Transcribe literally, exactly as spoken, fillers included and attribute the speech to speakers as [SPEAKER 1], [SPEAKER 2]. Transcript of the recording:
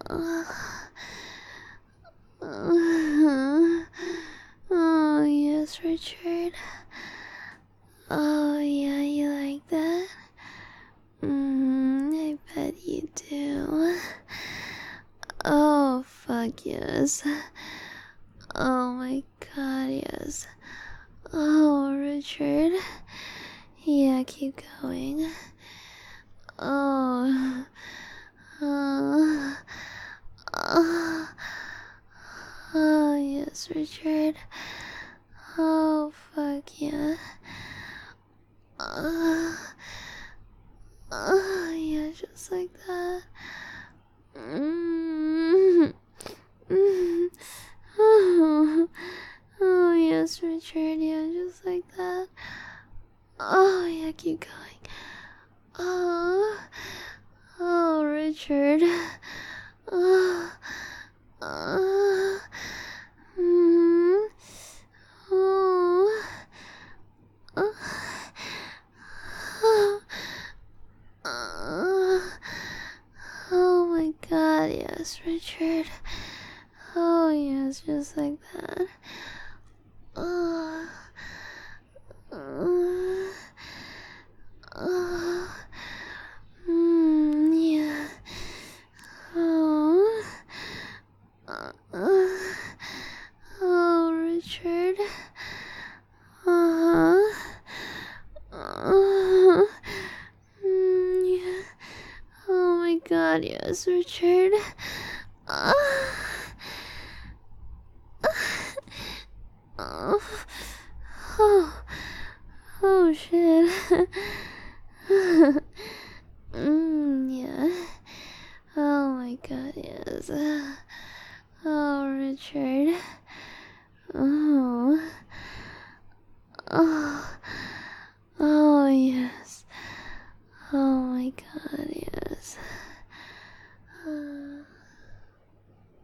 [SPEAKER 1] Oh, yes, Richard. Oh, yeah, you like that? Mm, I bet you do. Oh, fuck yes. Oh my god, yes. Oh, Richard. Yeah, keep going. Oh. Uh, uh, oh, yes, Richard. Oh, fuck yeah. Uh, uh, yeah, just like that. Mm, mm, oh, oh, yes, Richard. Yeah, just like that. Oh, yeah, keep going. Oh, oh, Richard. Oh, uh, mm, oh, uh, oh, uh, oh my god, yes, Richard. Oh, yes, just like that. Oh, uh, oh, mm, yeah. Oh, uh, uh, oh, Richard. Uh-huh. Uh, mm, yeah. Oh my god, yes, Richard. Uh, oh, oh, oh shit. mm, yeah. Oh my god, yes. Oh, Richard. Oh. Oh. Oh, yes. Oh my god.